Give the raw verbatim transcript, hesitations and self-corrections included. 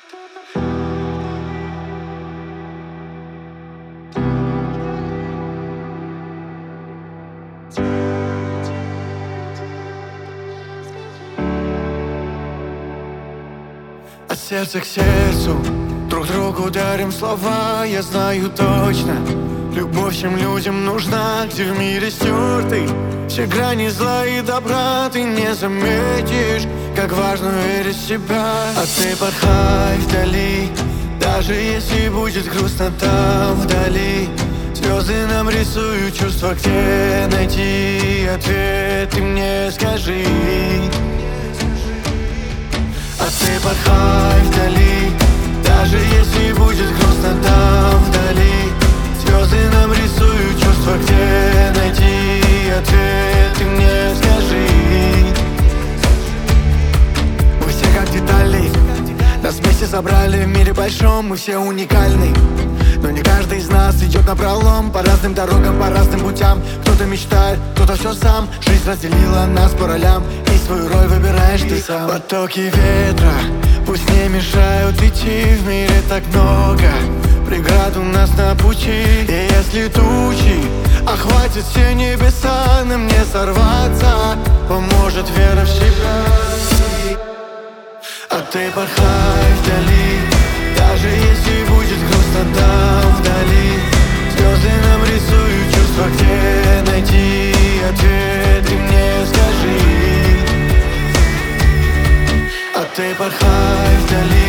От сердца к сердцу друг другу дарим слова. Я знаю точно, любовь всем людям нужна. Где в мире стертый все грани зла и добра, ты не заметишь, как важно верить в себя. А ты порхай вдали, даже если будет грустно там вдали. Звезды нам рисуют чувства, где найти ответ, ты мне скажи. А ты порхай вдали, даже если будет грустно там вдали. Звезды нам рисуют чувства, где найти ответ, ты мне скажи. Мы все как детали, нас вместе собрали в мире большом. Мы все уникальны, но не каждый из нас идет напролом. По разным дорогам, по разным путям. Кто-то мечтает, кто-то все сам. Жизнь разделила нас по ролям, и свою роль выбираешь ты сам. Потоки ветра пусть не мешают идти. В мире так много преград у нас на пути. И если тучи охватит все небеса, нам не сорваться поможет вера в себя. А ты порхай вдали, даже если будет грустно там вдали. Звезды нам рисуют чувства, где найти ответ, ты мне скажи. А ты порхай вдали,